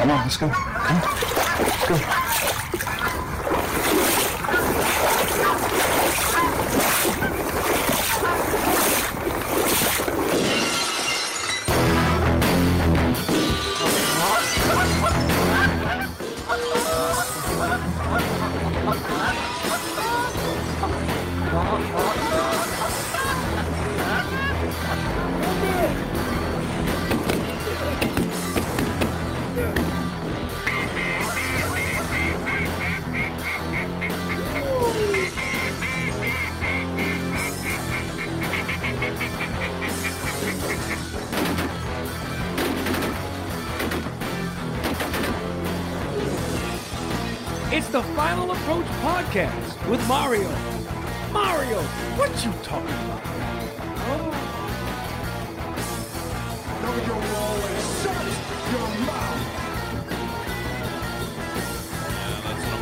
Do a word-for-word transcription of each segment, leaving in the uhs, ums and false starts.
Come on, let's go. Come on. Let's go. It's the Final Approach Podcast with Mario. Mario, what you talking about? Oh. Know your role and shut your mouth. Yeah, that's what I'm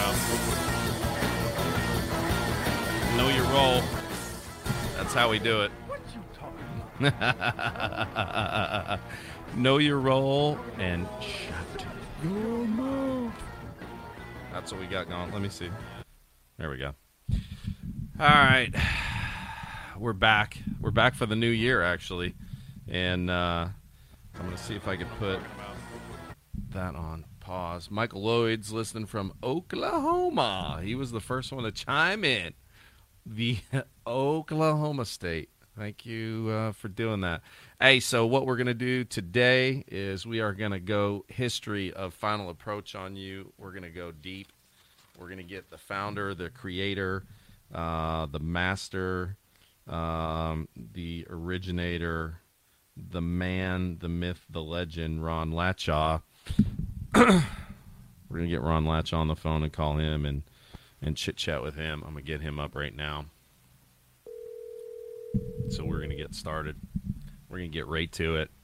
talking about. Know your role. That's how we do it. What you talking about? Know your role and shut your mouth. That's what we got going. Let me see. There we go. All right. We're back. We're back for the new year, actually. And uh, I'm going to see if I can put that on pause. Michael Lloyd's listening from Oklahoma. He was the first one to chime in. The Oklahoma State. Thank you uh, for doing that. Hey, so what we're going to do today is we are going to go history of Final Approach on you. We're going to go deep. We're going to get the founder, the creator, uh, the master, um, the originator, the man, the myth, the legend, Ron Latshaw. We're going to get Ron Latshaw on the phone and call him and, and chit-chat with him. I'm going to get him up right now. So we're going to get started. We're going to get right to it.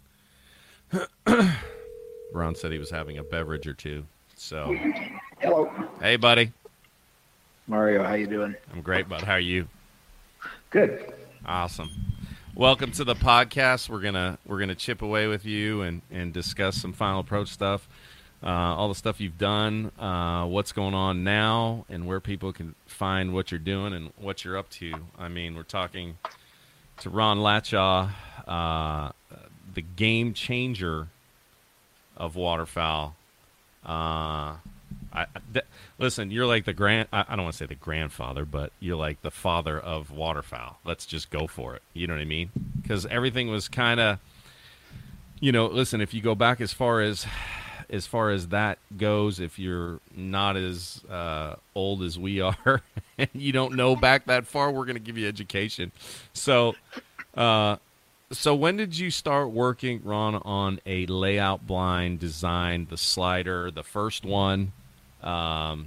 Ron said he was having a beverage or two. So, hello. Hey, buddy. Mario, how you doing? I'm great, bud. How are you? Good. Awesome. Welcome to the podcast. We're gonna we're gonna chip away with you and, and discuss some Final Approach stuff, uh, all the stuff you've done, uh, what's going on now, and where people can find what you're doing and what you're up to. I mean, we're talking to Ron Latshaw, uh, the game changer of waterfowl. Uh, I, th- listen, you're like the grand, I, I don't want to say the grandfather, but you're like the father of waterfowl. Let's just go for it. You know what I mean? Because everything was kind of, you know, listen, if you go back as far as, as far as that goes, if you're not as uh, old as we are and you don't know back that far, we're going to give you education. So, uh, so when did you start working, Ron, on a layout blind design, the slider, the first one? Um,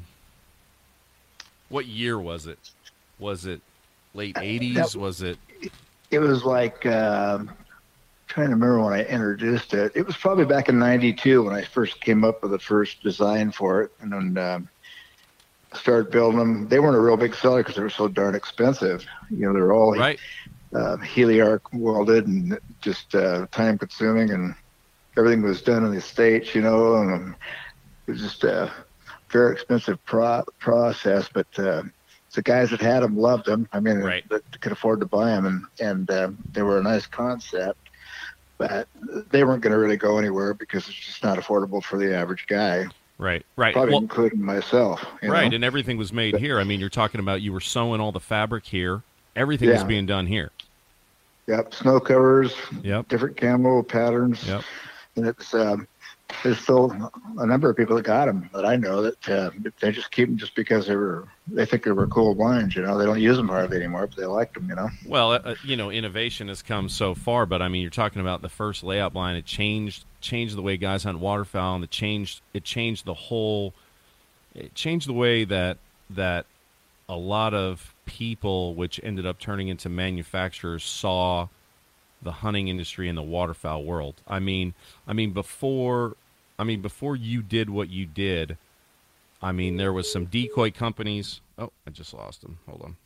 what year was it? Was it late eighties? Was it? It was like, um, trying to remember when I introduced it. It was probably back in ninety-two when I first came up with the first design for it. And then um, started building them. They weren't a real big seller because they were so darn expensive. You know, they were all right. uh, heliarc welded and just uh, time consuming, and everything was done in the States, you know, and um, it was just a very expensive pro- process, but uh, the guys that had them loved them. I mean, right. that could afford to buy them, and, and um, they were a nice concept, but they weren't going to really go anywhere because it's just not affordable for the average guy. Right, right. Probably well, including myself. You right, know? And everything was made here. I mean, you're talking about you were sewing all the fabric here. Everything Yeah. was being done here. Yep, snow covers, Yep. different camo patterns. Yep. And it's um, there's still a number of people that got them that I know that uh, they just keep them just because they were they think they were cool blinds. You know, they don't use them hardly anymore, but they liked them. You know. Well, uh, you know, innovation has come so far, but I mean, you're talking about the first layout blind. It changed changed the way guys hunt waterfowl, and it changed it changed the whole. It changed the way that that a lot of people, which ended up turning into manufacturers, saw the hunting industry and the waterfowl world. I mean, I mean before, I mean before you did what you did, I mean there was some decoy companies. Oh, I just lost them. Hold on.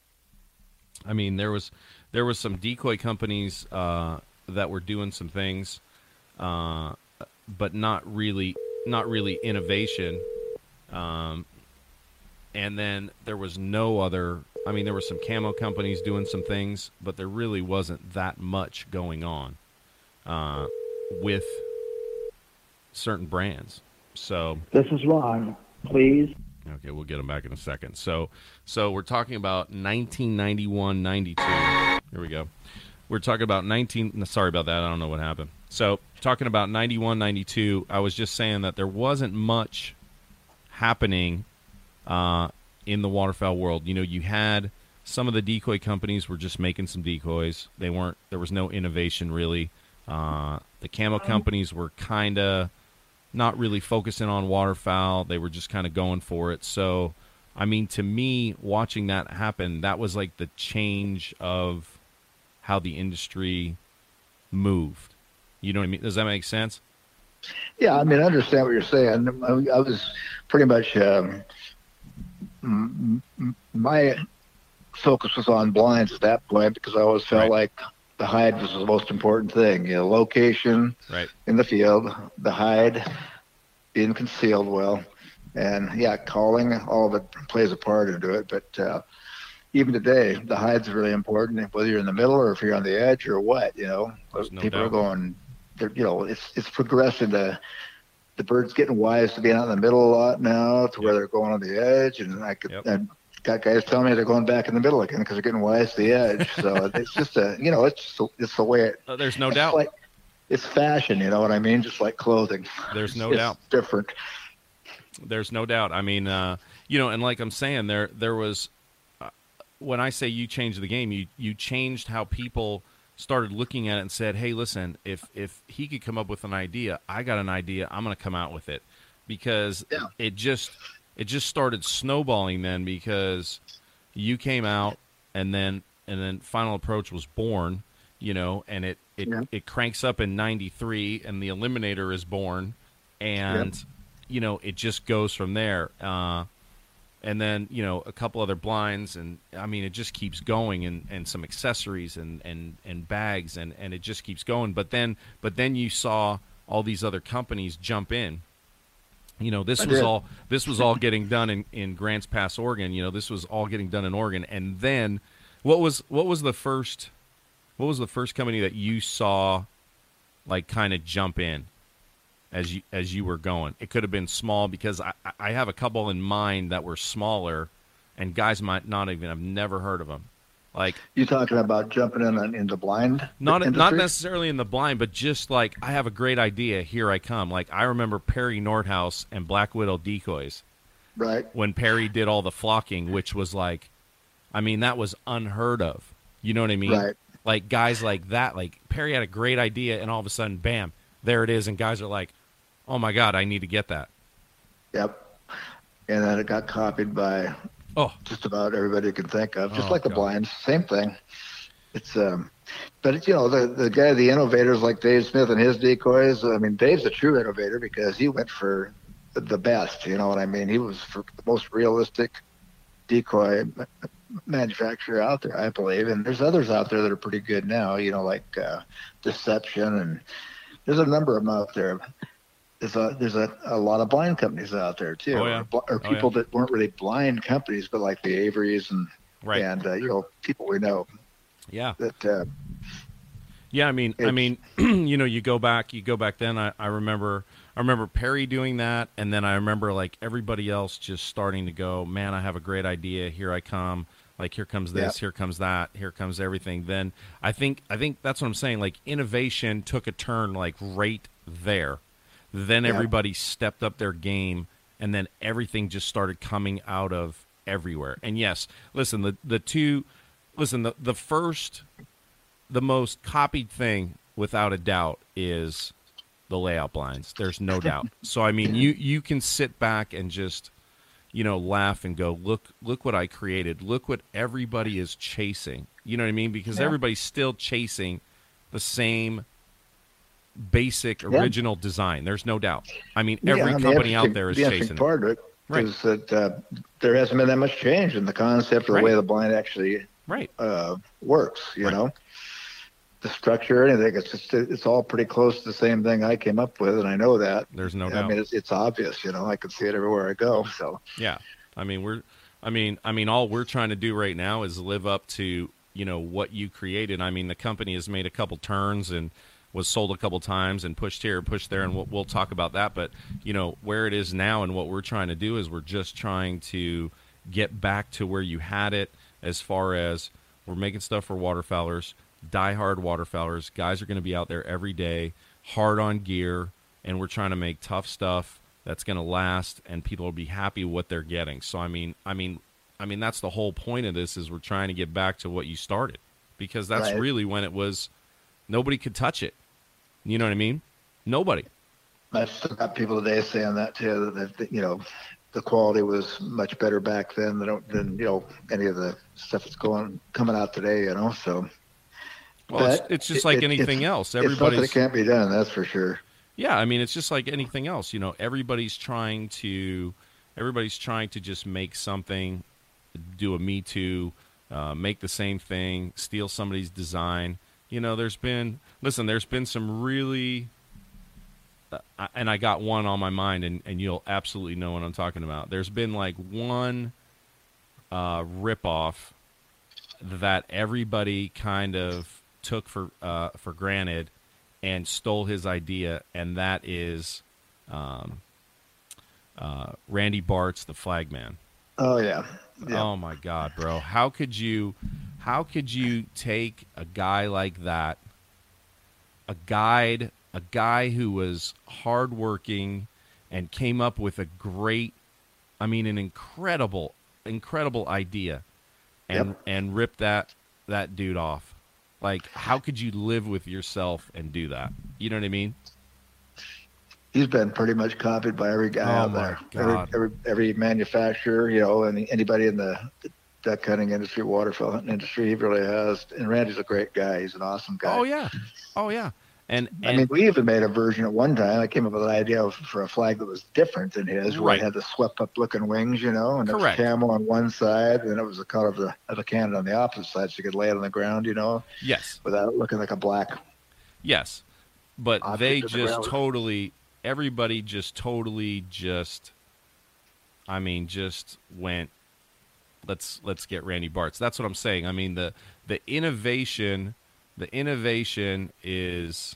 I mean there was there was some decoy companies uh, that were doing some things, uh, but not really not really innovation. Um, and then there was no other. I mean, there were some camo companies doing some things, but there really wasn't that much going on uh, with certain brands. So This is Ron. Please. okay, we'll get them back in a second. So, so we're talking about nineteen ninety-one, ninety-two. Here we go. We're talking about nineteen. Sorry about that. I don't know what happened. So, talking about ninety-one, ninety-two. I was just saying that there wasn't much happening uh, in the waterfowl world. You know, you had some of the decoy companies were just making some decoys. They weren't. There was no innovation really. Uh, the camo companies were kind of not really focusing on waterfowl. They were just kind of going for it. So, I mean, to me, watching that happen, that was like the change of how the industry moved. You know what I mean? Does that make sense? Yeah, I mean, I understand what you're saying. I, I was pretty much um, m- m- my focus was on blinds at that point because I always felt Right. like the hide was the most important thing. You know, location Right. in the field, the hide being concealed well, and yeah, calling, all of it plays a part into it. But uh, even today, the hide's really important, whether you're in the middle or if you're on the edge or what. You know, There's no people doubt. are going. They're, you know, it's it's progressing to the birds getting wise to being out in the middle a lot now, to where Yep. they're going on the edge, and I could. Yep. And got guys telling me they're going back in the middle again because they're getting wise to the edge. So it's just a, you know, it's just a, it's the way it. Uh, there's no it's doubt. Like, it's fashion, you know what I mean? Just like clothing. There's no it's doubt. different. There's no doubt. I mean, uh, you know, and like I'm saying, there there was uh, when I say you changed the game, you you changed how people started looking at it and said, "Hey, listen, if if he could come up with an idea, I got an idea. I'm going to come out with it," because Yeah. it just it just started snowballing then because you came out and then and then Final Approach was born, you know, and it it, Yeah. it cranks up in ninety-three and the Eliminator is born, and Yep. you know, it just goes from there. Uh, and then, you know, a couple other blinds, and I mean, it just keeps going, and, and some accessories and, and, and bags, and, and it just keeps going. But then, but then you saw all these other companies jump in. You know, this I was did. all this was all getting done in, in Grants Pass, Oregon. You know, this was all getting done in Oregon. And then, what was what was the first what was the first company that you saw, like, kind of jump in as you as you were going? It could have been small, because I I have a couple in mind that were smaller, and guys might not even have never heard of them. Like, You talking about jumping in on- in the blind not industry? not necessarily in the blind, but just like, I have a great idea, here I come. Like, I remember Perry Nordhaus and Black Widow decoys Right. when Perry did all the flocking, which was like, I mean, that was unheard of. You know what I mean? Right. Like, guys like that, like Perry had a great idea, and all of a sudden, bam, there it is, and guys are like, oh my God, I need to get that. Yep. And then it got copied by Oh, just about everybody you can think of, just Oh, like the God. blinds, same thing. It's um, but it's, you know, the the guy, the innovators like Dave Smith and his decoys. I mean, Dave's a true innovator because he went for the- the best. You know what I mean? He was for the most realistic decoy ma- manufacturer out there, I believe. And there's others out there that are pretty good now. You know, like uh, Deception, and there's a number of them out there. There's a there's a, a lot of blind companies out there too, Oh, yeah. or, bl- or Oh, people yeah. that weren't really blind companies, but like the Averys and right. and uh, you know, people we know Yeah. that uh, Yeah, I mean, I It's- mean, you know, you go back, you go back. Then I, I remember, I remember Perry doing that, and then I remember like everybody else just starting to go, man, I have a great idea. Here I come. Like, here comes this, Yeah. here comes that, here comes everything. Then I think, I think that's what I'm saying. Like, innovation took a turn, like right there. Then Yeah. everybody stepped up their game, and then everything just started coming out of everywhere. And yes, listen, the the two, listen, the the first. The most copied thing, without a doubt, is the layout blinds. There's no doubt. So, I mean, you, you can sit back and just, you know, laugh and go, look, look what I created. Look what everybody is chasing. You know what I mean? Because Yeah. everybody's still chasing the same basic Yeah. original design. There's no doubt. I mean, yeah, every and the company out interesting- there is the interesting chasing it. part of it Right. is that uh, there hasn't been that much change in the concept of Right. the way the blind actually Right. uh, works. You Right. know, the structure or anything. It's just it's all pretty close to the same thing I came up with, and I know that. There's no I doubt. mean, it's, it's obvious. You know, I can see it everywhere I go. So Yeah, I mean we're, I mean, I mean all we're trying to do right now is live up to you know what you created. I mean the company has made a couple turns and was sold a couple times and pushed here and pushed there, and we'll, we'll talk about that. But you know where it is now, and what we're trying to do is we're just trying to get back to where you had it, as far as we're making stuff for waterfowlers, diehard waterfowlers. Guys are going to be out there every day, hard on gear, and we're trying to make tough stuff that's going to last, and people will be happy with what they're getting. So I mean, I mean, I mean that's the whole point of this, is we're trying to get back to what you started, because that's Right. really when it was nobody could touch it. You know what I mean? Nobody. I've still got people today saying that too. That, that you know, the quality was much better back then than than you know any of the stuff that's going coming out today. You know, so. Well, it's, But it's just it- like it- anything it's- else. It's something Everybody's that can't be done. That's for sure. Yeah, I mean, it's just like anything else. You know, everybody's trying to, everybody's trying to just make something, do a Me Too, uh, make the same thing, steal somebody's design. You know, there's been, listen, there's been some really, uh, and I got one on my mind, and, and you'll absolutely know what I'm talking about. There's been like one uh, ripoff that everybody kind of took for uh, for granted and stole his idea, and that is um, uh, Randy Bart's The Flagman. Oh yeah. yeah. Oh my God, bro! How could you, how could you take a guy like that, a guide, a guy who was hardworking and came up with a great, I mean, an incredible, incredible idea, and Yep. and rip that that dude off? Like, how could you live with yourself and do that? You know what I mean? He's been pretty much copied by every guy Oh, out my there. God. Every, every every manufacturer, you know, and anybody in the duck hunting industry, waterfowl hunting industry, he really has. And Randy's a great guy. He's an awesome guy. Oh yeah, oh yeah, and I and mean, we even made a version at one time. I came up with an idea of, for a flag that was different than his, where Right. it had the swept-up looking wings, you know, and it was Correct. camel on one side, and it was the color of the of the cannon on the opposite side, so you could lay it on the ground, you know, yes, without looking like a black. yes, but Object they of the just ground. totally, everybody just totally just, I mean, just went. Let's let's get Randy Bart's. That's what I'm saying. I mean, the the innovation, the innovation is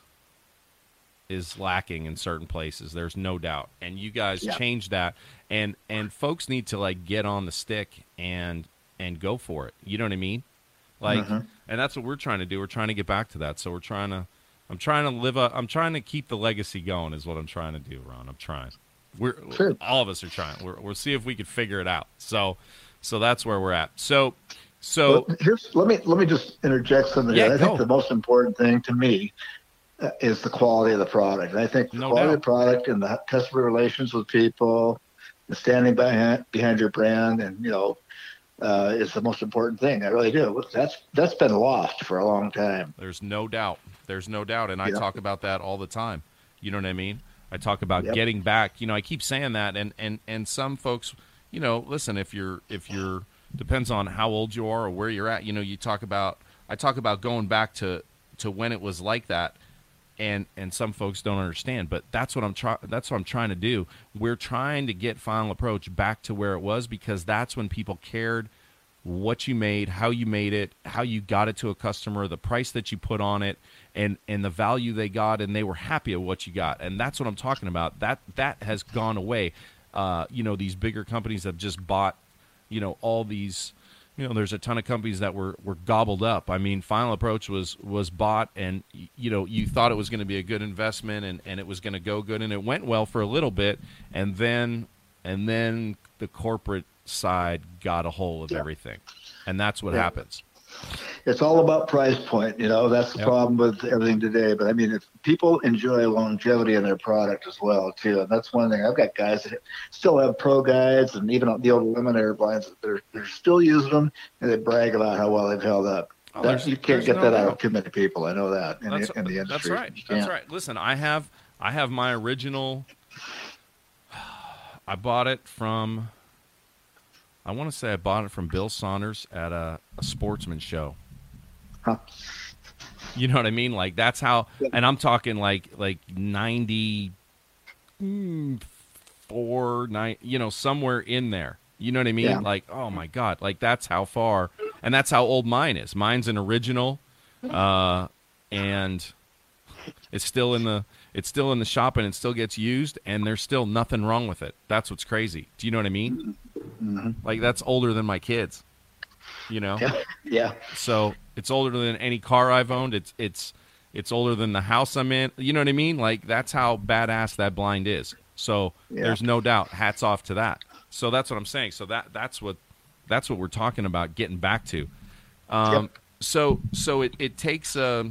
is lacking in certain places. There's no doubt, and you guys Yeah. changed that, and and folks need to like get on the stick and and go for it. You know what I mean? Like, Mhm. and that's what we're trying to do. We're trying to get back to that. So we're trying to. I'm trying to live a. I'm trying to keep the legacy going. Is what I'm trying to do, Ron. I'm trying. We're Sure. all of us are trying. We're, we'll see if we can figure it out. So, so that's where we're at. So, so Well, here's let me let me just interject something. Yeah, here. I go. think the most important thing to me uh, is the quality of the product. And I think the No quality doubt. of the product and the customer relations with people, and standing behind behind your brand, and you know, uh, is the most important thing. I really do. That's that's been lost for a long time. there's no doubt. There's no doubt, and I Yeah. talk about that all the time. You know what I mean? I talk about Yep. getting back. You know, I keep saying that, and and and some folks, you know, listen. If you're if you're depends on how old you are or where you're at. You know, you talk about. I talk about going back to to when it was like that. And, and some folks don't understand, but that's what I'm trying. That's what I'm trying to do. We're trying to get Final Approach back to where it was, because that's when people cared what you made, how you made it, how you got it to a customer, the price that you put on it, and and the value they got, and they were happy at what you got. And that's what I'm talking about. That that has gone away. Uh, you know, these bigger companies have just bought, you know, all these. You know, there's a ton of companies that were, were gobbled up. I mean, Final Approach was was bought, and you know, you thought it was going to be a good investment, and, and it was going to go good, and it went well for a little bit, and then and then the corporate side got a hold of Yeah. everything, and that's what Yeah. happens. It's all about price point. You know, that's the Yep. problem with everything today. But I mean, if people enjoy longevity in their product as well, too, and that's one thing. I've got guys that still have pro guides, and even the old eliminator blinds, they're they're still using them, and they brag about how well they've held up. Oh, That- there's- you can't there's get no that out doubt. of too many people. I know that in, That's, the, in the that's industry. right. You That's can't. right. Listen, I have I have my original. I bought it from. I want to say I bought it from Bill Saunders at a, a sportsman show. Huh. You know what I mean? Like that's how, and I'm talking like like ninety four, nine, you know, somewhere in there. You know what I mean? Yeah. Like, oh my God, like that's how far, and that's how old mine is. Mine's an original, uh, and it's still in the it's still in the shop, and it still gets used, and there's still nothing wrong with it. That's what's crazy. Do you know what I mean? Mm-hmm. Like that's older than my kids. You know? Yeah. Yeah. So it's older than any car I've owned. It's it's it's older than the house I'm in. You know what I mean? Like that's how badass that blind is. So Yeah. there's no doubt. Hats off to that. So that's what I'm saying. So that that's what that's what we're talking about. Getting back to. Um, Yep. So so it, it takes a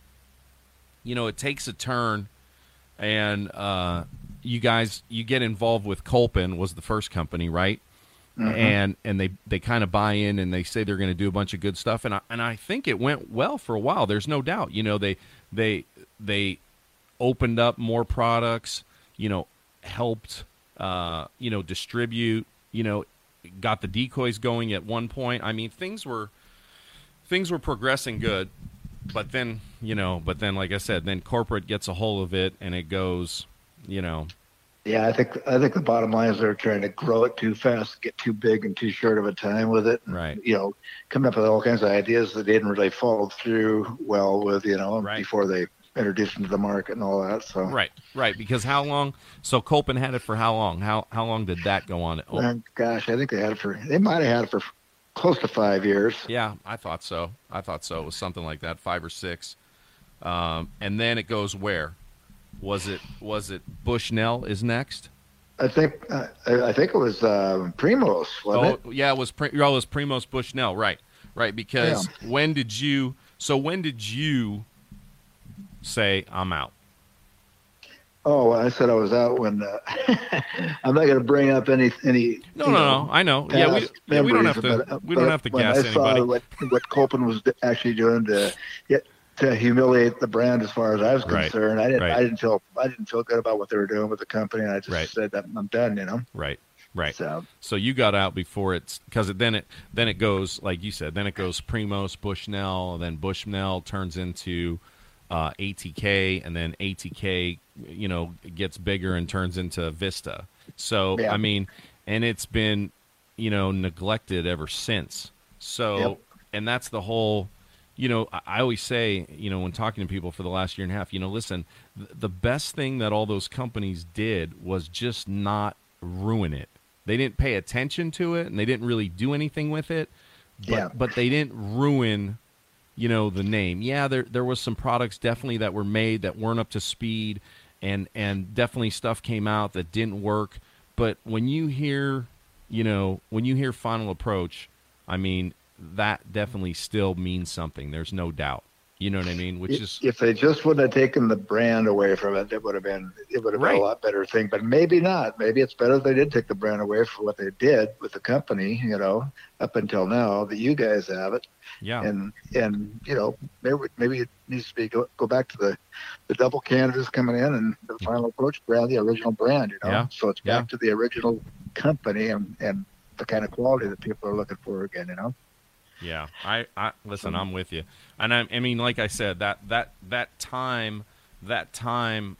you know it takes a turn, and uh, you guys you get involved with Kolpin was the first company, right? Mm-hmm. And and they, they kind of buy in, and they say they're going to do a bunch of good stuff, and I, and I think it went well for a while. There's no doubt. You know, they they they opened up more products. You know, helped uh, you know distribute. You know, got the decoys going at one point. I mean, things were things were progressing good, but then you know, but then like I said, then corporate gets a hold of it, and it goes, you know. Yeah, I think I think the bottom line is they're trying to grow it too fast, get too big in too short of a time with it. And, Right. You know, coming up with all kinds of ideas that didn't really follow through well with, you know, Right. before they introduced them to the market and all that. So Right, right. Because how long? So Kolpin had it for how long? How how long did that go on? Oh, And gosh, I think they had it for they might have had it for close to five years. yeah, I thought so. I thought so. It was something like that, five or six. Um, and then it goes where? Was it was it Bushnell is next? I think uh, I I think it was uh, Primos, wasn't Oh it? yeah, it was Pri- oh, it was Primos Bushnell, right? Right. Because when did you? So when did you say I'm out? Oh, well, I said I was out when uh, I'm not going to bring up any any. No, you no, know, no. I know. Yeah, we, past yeah, we don't have memories, to. but- we don't but have to when gas I saw anybody. what what Kolpin was actually doing to get to humiliate the brand, as far as I was Right, concerned, I didn't right. I didn't feel I didn't feel good about what they were doing with the company, and I just Right. said that I'm done. You know. Right. Right. So So you got out before it's because it, then it then it goes like you said. Then it goes Primos, Bushnell, then Bushnell turns into uh, A T K, and then A T K, you know, gets bigger and turns into Vista. So Yeah. I mean, and it's been, you know, neglected ever since. So Yep. and that's the whole. You know, I I always say, you know, when talking to people for the last year and a half, you know, listen, th- the best thing that all those companies did was just not ruin it. They didn't pay attention to it, and they didn't really do anything with it. But, Yeah. but they didn't ruin, you know, the name. Yeah, there there was some products definitely that were made that weren't up to speed, and and definitely stuff came out that didn't work. But when you hear, you know, when you hear Final Approach, I mean, that definitely still means something. There's no doubt. You know what I mean? Which if, is if they just wouldn't have taken the brand away from it, it would have been it would have been Right. a lot better thing. But maybe not. Maybe it's better if they did take the brand away for what they did with the company. You know, up until now that you guys have it. yeah, And and you know maybe maybe it needs to be go, go back to the the double canvas coming in and the Final Approach brand, the original brand. You know, Yeah. so it's Yeah. back to the original company and and the kind of quality that people are looking for again. You know. Yeah, I, I listen. I'm with you, and I, I mean, like I said, that that that time, that time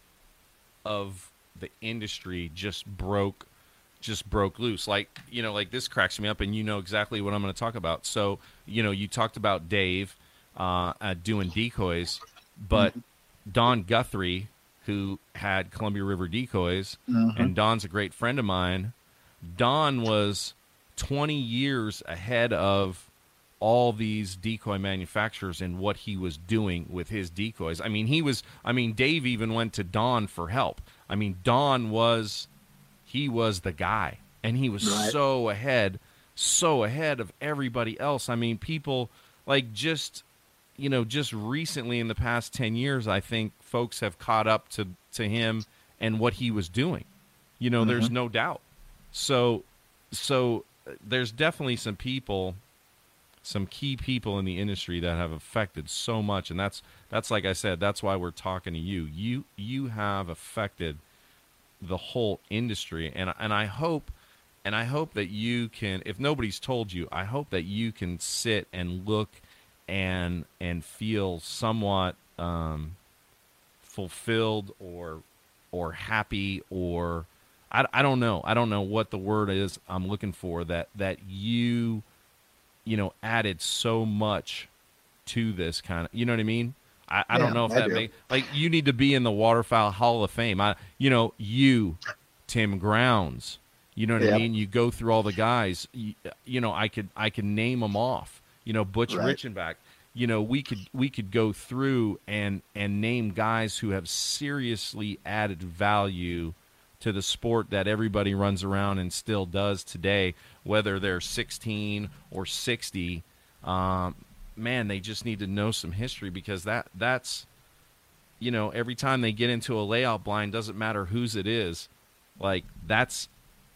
of the industry just broke, just broke loose. Like you know, like this cracks me up, and you know exactly what I'm going to talk about. So you know, you talked about Dave uh, uh, doing decoys, but Don Guthrie, who had Columbia River Decoys, Mhm. and Don's a great friend of mine. Don was twenty years ahead of all these decoy manufacturers in what he was doing with his decoys. I mean, he was, I mean, Dave even went to Don for help. I mean, Don was, he was the guy, and he was Right. so ahead, so ahead of everybody else. I mean, people like just, you know, just recently in the past ten years, I think folks have caught up to, to him and what he was doing. You know, there's no doubt. So, so there's definitely some people, some key people in the industry that have affected so much, and that's that's like I said, that's why we're talking to you. You you have affected the whole industry, and and I hope and I hope that you can, if nobody's told you, I hope that you can sit and look and and feel somewhat um, fulfilled or or happy, or I, I don't know. I don't know what the word is I'm looking for, that that you you know added so much to this kind of, you know what I mean? I, I Yeah, don't know if I that do. makes, like, you need to be in the Waterfowl Hall of Fame. I, you know, you, Tim Grounds, you know what I Yep. mean? You go through all the guys, you, you know, I could, I could name them off, you know, Butch Right. Richenbach, you know, we could, we could go through and, and name guys who have seriously added value to the sport that everybody runs around and still does today, whether they're sixteen or sixty. Um, man, they just need to know some history, because that that's, you know, every time they get into a layout blind, doesn't matter whose it is, like, that's,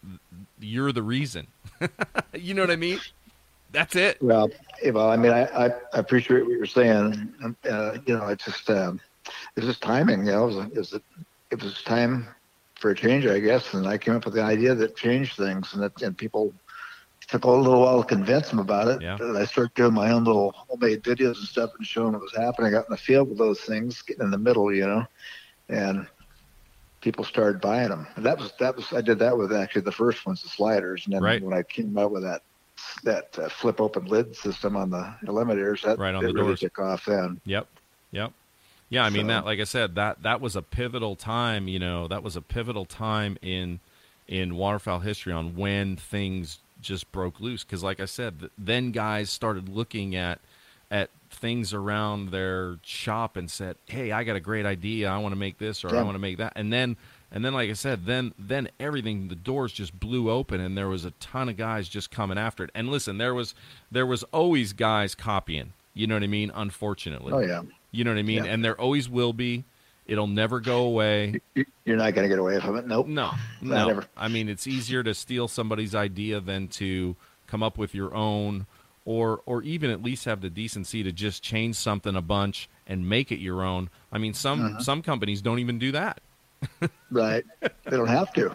you're the reason. You know what I mean? That's it. Well, yeah, well, I mean, I, I, I appreciate what you're saying. Um, Uh, you know, it's just um, it's just timing. You know, it was, it was it was time for a change, I guess, and I came up with the idea that changed things, and that and people took a little while to convince them about it. Yeah. And I started doing my own little homemade videos and stuff and showing what was happening out in the field with those things, getting in the middle, you know, and people started buying them. And that was that was I did that with actually the first ones, the sliders, and then Right. when I came out with that that uh, flip open lid system on the eliminators, that Right on it the really doors. took off then. Yep. Yep. Yeah, I mean, So- that, like I said, that that was a pivotal time, you know, that was a pivotal time in in waterfowl history on when things just broke loose, because like I said, th- then guys started looking at at things around their shop and said, "Hey, I got a great idea. I want to make this, or I Yeah. want to make that." And then and then like I said, then then everything, the doors just blew open, and there was a ton of guys just coming after it. And listen, there was there was always guys copying. You know what I mean? Unfortunately. Oh yeah, You know what I mean? Yeah. And there always will be. It'll never go away. You- you're not going to get away from it. Nope. No, Not no. ever. I mean, it's easier to steal somebody's idea than to come up with your own, or or even at least have the decency to just change something a bunch and make it your own. I mean, some Uh-huh. some companies don't even do that. Right. They don't have to.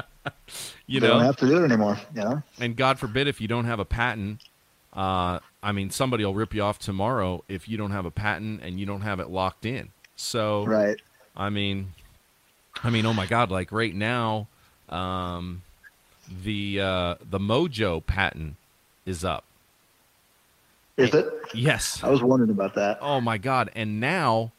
You they know, don't have to do it anymore. You know. and God forbid if you don't have a patent. Uh, I mean, somebody will rip you off tomorrow if you don't have a patent and you don't have it locked in. So, Right. I mean, I mean, oh my God! Like right now, um, the uh, the Mojo patent is up. Is it? Yes. I was wondering about that. Oh my God! And now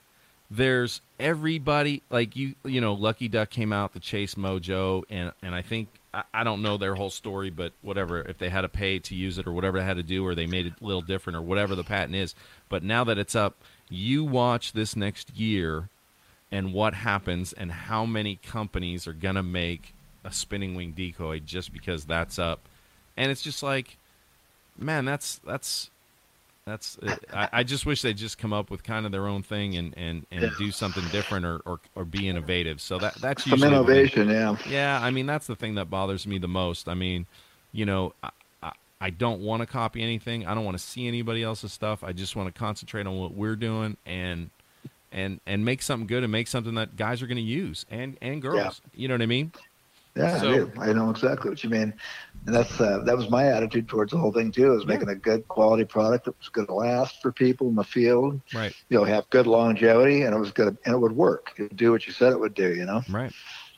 there's everybody, like you. You know, Lucky Duck came out to chase Mojo, and and I think I, I don't know their whole story, but whatever. If they had to pay to use it, or whatever they had to do, or they made it a little different, or whatever the patent is. But now that it's up, you watch this next year, and what happens, and how many companies are gonna make a spinning wing decoy just because that's up, and it's just like, man, that's that's that's. I, I just wish they'd just come up with kind of their own thing and and, and Yeah. do something different, or, or or be innovative. So that that's Some usually the thing. innovation, yeah. Yeah, I mean, that's the thing that bothers me the most. I mean, you know, I, I, I don't want to copy anything. I don't want to see anybody else's stuff. I just want to concentrate on what we're doing and and and make something good and make something that guys are going to use, and and girls. You know what I mean? Yeah, So- I do. I know exactly what you mean. And that's uh, that was my attitude towards the whole thing too, is Yeah. making a good quality product that was going to last for people in the field. Right. You know, have good longevity, and it was good, and it would work. It would do what you said it would do. You know, Right.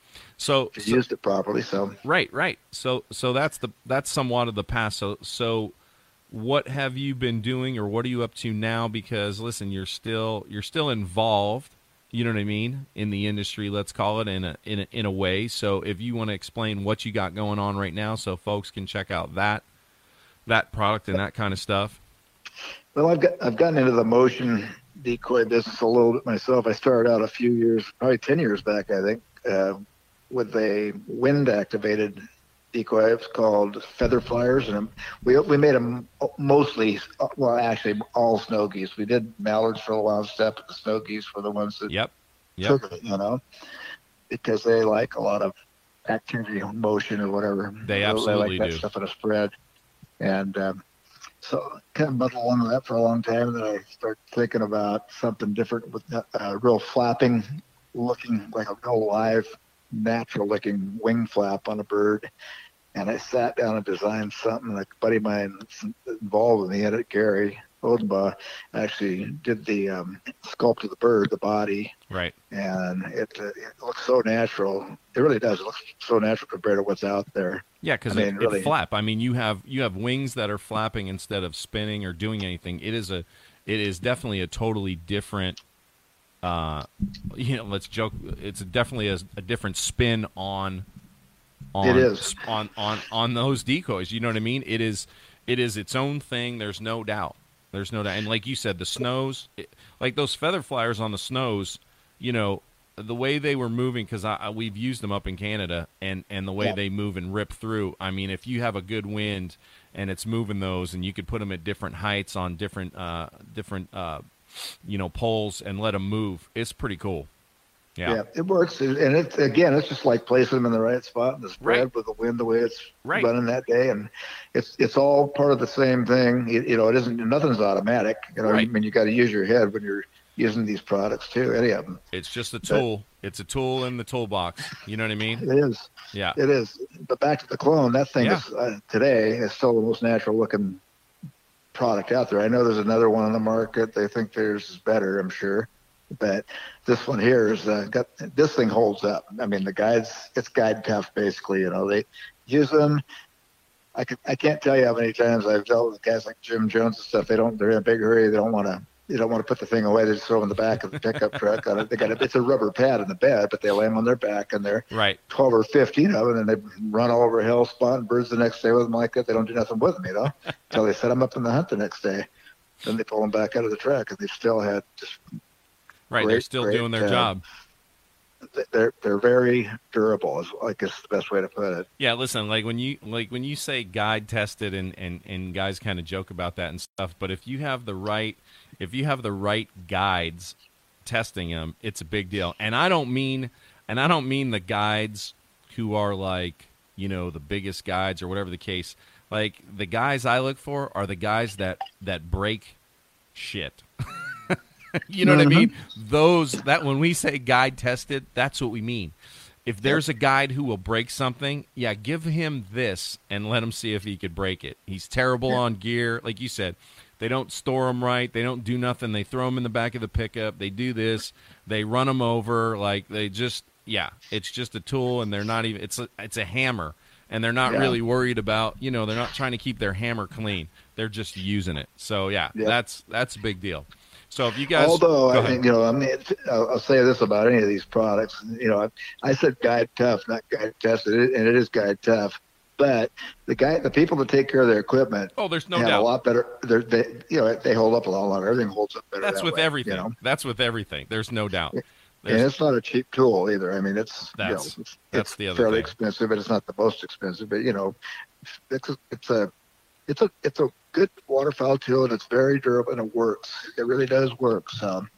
So, if so you used it properly. So right, right. So so that's the that's somewhat of the past. So so what have you been doing, or what are you up to now? Because listen, you're still you're still involved. You know what I mean, in the industry, let's call it, in a in a, in a way. So if you want to explain what you got going on right now, so folks can check out that that product and that kind of stuff. Well, I've got I've gotten into the motion decoy business a little bit myself. I started out a few years, probably ten years back, I think, uh, with a wind activated decoy. It's called Feather Flyers, and we we made them mostly, well, actually all snow geese. We did mallards for a while and stuff, but the snow geese were the ones that Yep. Yep. took it, you know, because they like a lot of activity, motion, or whatever. They They absolutely like that do. stuff in a spread, and um, so kind of bundled along with that for a long time. Then I started thinking about something different with a uh, real flapping, looking like a real live, natural looking wing flap on a bird. And I sat down and designed something. Like a buddy of mine that's involved in the edit, Gary, Odenbaugh actually did the um, sculpt of the bird, the body, Right. and it, uh, it looks so natural. It really does. It looks so natural compared to what's out there. Yeah, because I it, mean, really- it flap. I mean, you have you have wings that are flapping instead of spinning or doing anything. It is a, it is definitely a totally different. Uh, you know, let's joke. It's definitely a, a different spin on. On, It is. on on on those decoys. You know what I mean? It is it is its own thing. There's no doubt. There's no doubt. And like you said, the snows, it, like those feather flyers on the snows, you know, the way they were moving, because I, I, we've used them up in Canada, and, and the way Yeah. they move and rip through. I mean, if you have a good wind and it's moving those, and you could put them at different heights on different, uh, different, uh, you know, poles and let them move, it's pretty cool. Yeah. Yeah, it works, and it's again, it's just like placing them in the right spot in the spread Right. with the wind the way it's Right. running that day, and it's it's all part of the same thing. It, you know, it isn't nothing's automatic. You know, Right. I mean, you got to use your head when you're using these products too. Any of them, It's just a tool. It's a tool in the toolbox. You know what I mean? it is. Yeah. It is. But back to the clone, that thing Yeah. is uh, today is still the most natural looking product out there. I know there's another one on the market. They think theirs is better, I'm sure. But this one here is uh, got this thing holds up. I mean, the guides, it's guide tough basically. You know, they use them. I can I can't tell you how many times I've dealt with guys like Jim Jones and stuff. They don't. They're in a big hurry. They don't want to. They don't want to put the thing away. They just throw it in the back of the pickup truck. On it. They got a, it's a rubber pad in the bed, but they lay them on their back, and they're Right. twelve or fifteen of them, and they run all over a hill, spotting birds the next day with them like that. They don't do nothing with them, you know, until they set them up in the hunt the next day. Then they pull them back out of the truck, and they've still had just Right. Great, They're still great, doing their uh, job. they're they're very durable. Is I guess the best way to put it. Yeah, listen, like when you like when you say guide tested, and, and, and guys kind of joke about that and stuff, but if you have the right if you have the right guides testing them, it's a big deal. And I don't mean and I don't mean the guides who are like, you know, the biggest guides or whatever the case. Like the guys I look for are the guys that that break shit. You know what I mean? Those that when we say guide tested, that's what we mean. If there's a guide who will break something, yeah, give him this and let him see if he could break it. He's terrible on gear, like you said. They don't store them right. They don't do nothing. They throw them in the back of the pickup. They do this. They run them over. Like they just, yeah, it's just a tool, and they're not even. It's a, it's a hammer, and they're not Yeah. really worried about. You know, they're not trying to keep their hammer clean. They're just using it. So yeah, Yeah. that's that's a big deal. So if you guys, Although go I ahead. think you know, I mean, it's, I'll, I'll say this about any of these products. You know, I, I said guide tough, not guide tested, and it is guide tough. But the guy, the people that take care of their equipment, Oh, there's no have doubt. a lot better. They're, they, you know, they hold up a lot longer. Everything holds up better. That's that with way, everything. You know? That's with everything. There's no doubt. And There's, it's not a cheap tool either. I mean, it's That's- you know, it's, that's it's the other fairly thing. expensive, but it's not the most expensive. But you know, it's a, it's a it's a it's a good waterfowl tool, and it's very durable, and it works. It really does work. So,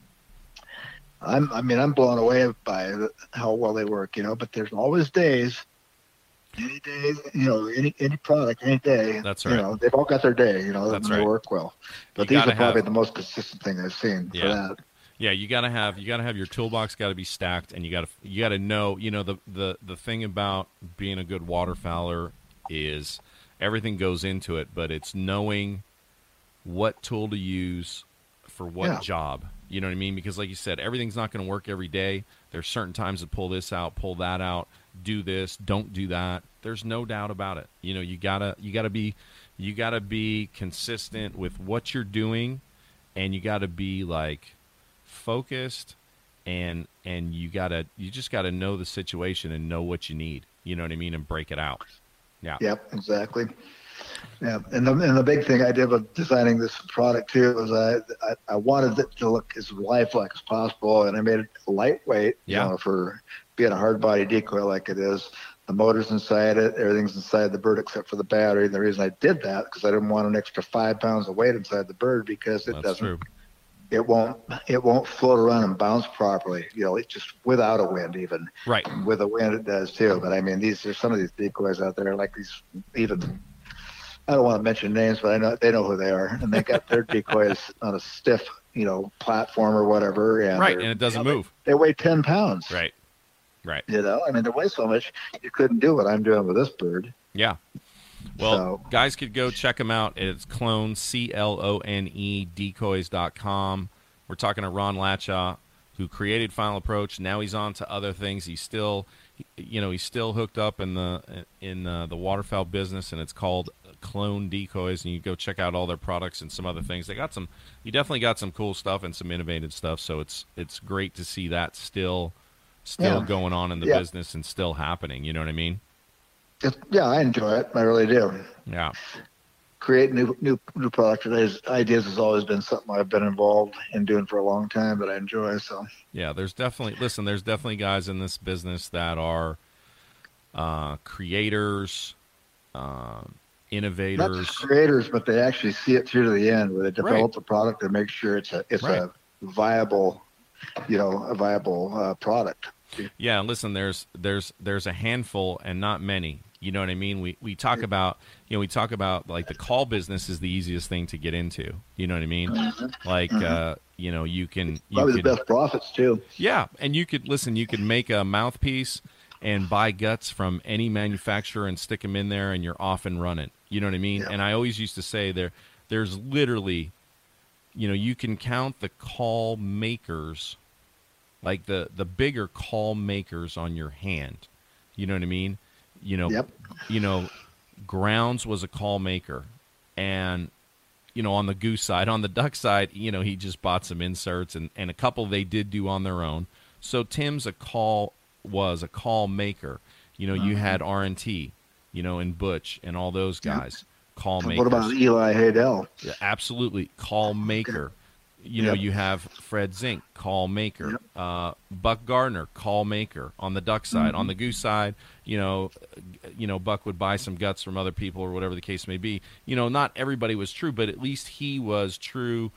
I'm I mean I'm blown away by the, how well they work. You know, but there's always days. Any day, you know, any any product, any day. That's You right. know, they've all got their day. You know, That's and they right. work well. But You these gotta are probably have- the most consistent thing I've seen Yeah. for that. yeah, you gotta have you gotta have your toolbox got to be stacked, and you gotta you gotta know. You know the the the thing about being a good waterfowler is everything goes into it, but it's knowing what tool to use for what Yeah. job. You know what I mean? Because like you said, everything's not going to work every day. There's certain times to pull this out, pull that out, do this, don't do that. There's no doubt about it. You know, you gotta you gotta be you gotta be consistent with what you're doing, and you gotta be like focused, and and you gotta you just gotta know the situation and know what you need. You know what I mean? And break it out. Yeah. Yep, exactly. Yeah, and the and the big thing I did with designing this product too was I I, I wanted it to look as lifelike as possible, and I made it lightweight. Yeah. You know, for being a hard body decoy like it is. The motor's inside it, everything's inside the bird except for the battery. And the reason I did that because I didn't want an extra five pounds of weight inside the bird because it That's doesn't. true. It won't. It won't float around and bounce properly. You know, it's just without a wind even. Right. With a wind, it does too. But I mean, these there's some of these decoys out there, like these even. I don't want to mention names, but I know they know who they are, and they got their decoys on a stiff, you know, platform or whatever. And Right, they're- and it doesn't you know, move. They, they weigh ten pounds. Right. Right. You know, I mean, they weigh so much you couldn't do what I'm doing with this bird. Yeah. Well, So- guys could go check them out. It's Clone, C L O N E, decoys dot com. We're talking to Ron Latchaw, who created Final Approach. Now he's on to other things. He's still, you know, he's still hooked up in the in uh, the waterfowl business, and it's called Clone Decoys. And you go check out all their products and some other things. They got some. You definitely got some cool stuff and some innovative stuff. So it's it's great to see that still still Yeah. going on in the Yeah. business and still happening. You know what I mean? It's, yeah, I enjoy it. I really do. Yeah. Create new new new product ideas has always been something I've been involved in doing for a long time that I enjoy. So Yeah, there's definitely listen. There's definitely guys in this business that are uh, creators, uh, not innovators. just creators, but they actually see it through to the end, where they develop Right. the product and make sure it's a it's Right. a viable, you know, a viable uh, product. Yeah, listen. There's there's there's a handful and not many. You know what I mean? We we talk about you know we talk about like the call business is the easiest thing to get into. You know what I mean? Like uh, you know you can you Probably can the best profits too. Yeah, and you could listen. You could make a mouthpiece and buy guts from any manufacturer and stick them in there, and you're off and running. You know what I mean? Yeah. And I always used to say there, there's literally, you know, you can count the call makers, like the the bigger call makers on your hand. You know what I mean? You know, Yep. you know, Grounds was a call maker, and you know, on the goose side, on the duck side, you know, he just bought some inserts and, and a couple they did do on their own. So Tim's a call was a call maker. You know, you had R and T, you know, and Butch and all those guys, call makers. What about Eli Haydell? Yeah, absolutely, call maker. You know, Yep. you have Fred Zink, call maker. Yep. Uh, Buck Gardner, call maker on the duck side. On the goose side, you know, you know, Buck would buy some guts from other people or whatever the case may be. You know, not everybody was true, but at least he was true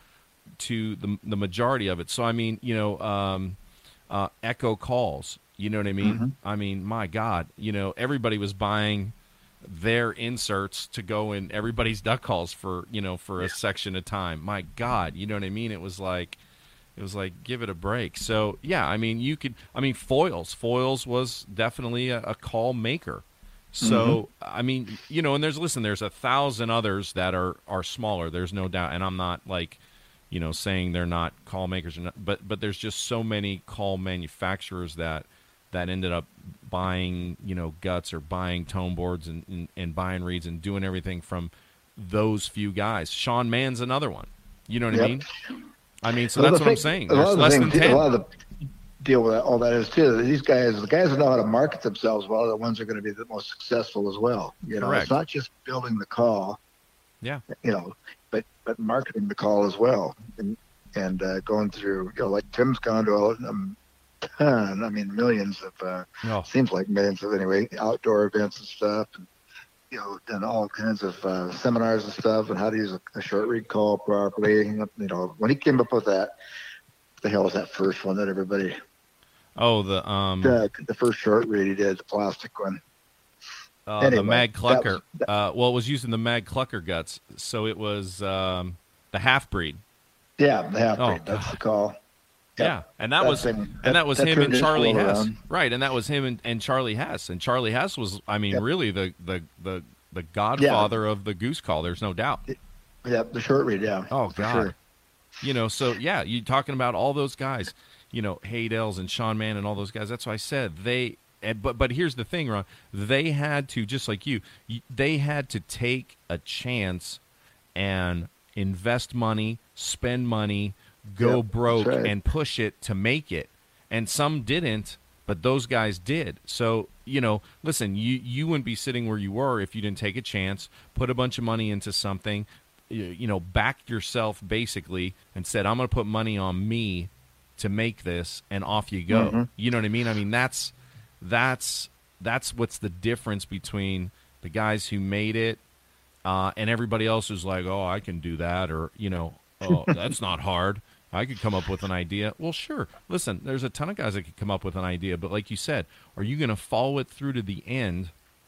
to the the majority of it. So I mean, you know, um, uh, Echo calls. You know what I mean? I mean, my God, you know, everybody was buying their inserts to go in everybody's duck calls for, you know, for a section of time. My God, you know what I mean? It was like, it was like, give it a break. So yeah, I mean, you could, I mean, Foils, Foils was definitely a, a call maker. So, I mean, you know, and there's, listen, there's a thousand others that are, are smaller. There's no doubt. And I'm not like, you know, saying they're not call makers or not, but, but there's just so many call manufacturers that, that ended up buying, you know, guts or buying tone boards and, and, and buying reeds and doing everything from those few guys. Sean Mann's another one. You know what I Yep. mean? I mean, so Well, that's the what I'm thing- saying. A lot There's of the less than things- A lot ten. of the deal with that, all that is too. that These guys, the guys that know how to market themselves well, are the ones that are going to be the most successful as well. You know, Correct. it's not just building the call. Yeah. You know, but but marketing the call as well, and and uh, going through. You know, like Tim's gone to a um, ton. I mean, millions of. Uh, Oh, seems like millions of anyway outdoor events and stuff. And, you know, done all kinds of uh, seminars and stuff, and how to use a, a short read call properly. You know, when he came up with that, what the hell was that first one that everybody? oh, the um, The, the first short read he did, the plastic one. uh, the anyway, Mag that Clucker. was- uh, well, it was using the Mag Clucker guts, so it was um, the half breed. Yeah, the half Oh, breed. That's God. the call. Yeah, Yep. and that That's was been- and that- that was that him turned and his Charlie world Hess, around. right? And that was him and, and Charlie Hess, and Charlie Hess was, I mean, Yep. really the the the the godfather of the goose call. There's no doubt. Yeah, the short read. Yeah. Oh for God, sure. you know. So yeah, you talking about all those guys, you know, Haydells and Sean Mann and all those guys. That's why I said they. And, but but here's the thing, Ron. They had to, just like you, you, they had to take a chance and invest money, spend money, go Yep, broke, that's right. and push it to make it. And some didn't, but those guys did. So, you know, listen, you, you wouldn't be sitting where you were if you didn't take a chance, put a bunch of money into something, you, you know, backed yourself basically and said, I'm going to put money on me to make this, and off you go. Mhm. You know what I mean? I mean, that's that's that's what's the difference between the guys who made it uh, and everybody else who's like, oh, I can do that, or, you know, oh, that's not hard. I could come up with an idea. Well, sure. Listen, there's a ton of guys that could come up with an idea, but like you said, are you going to follow it through to the end?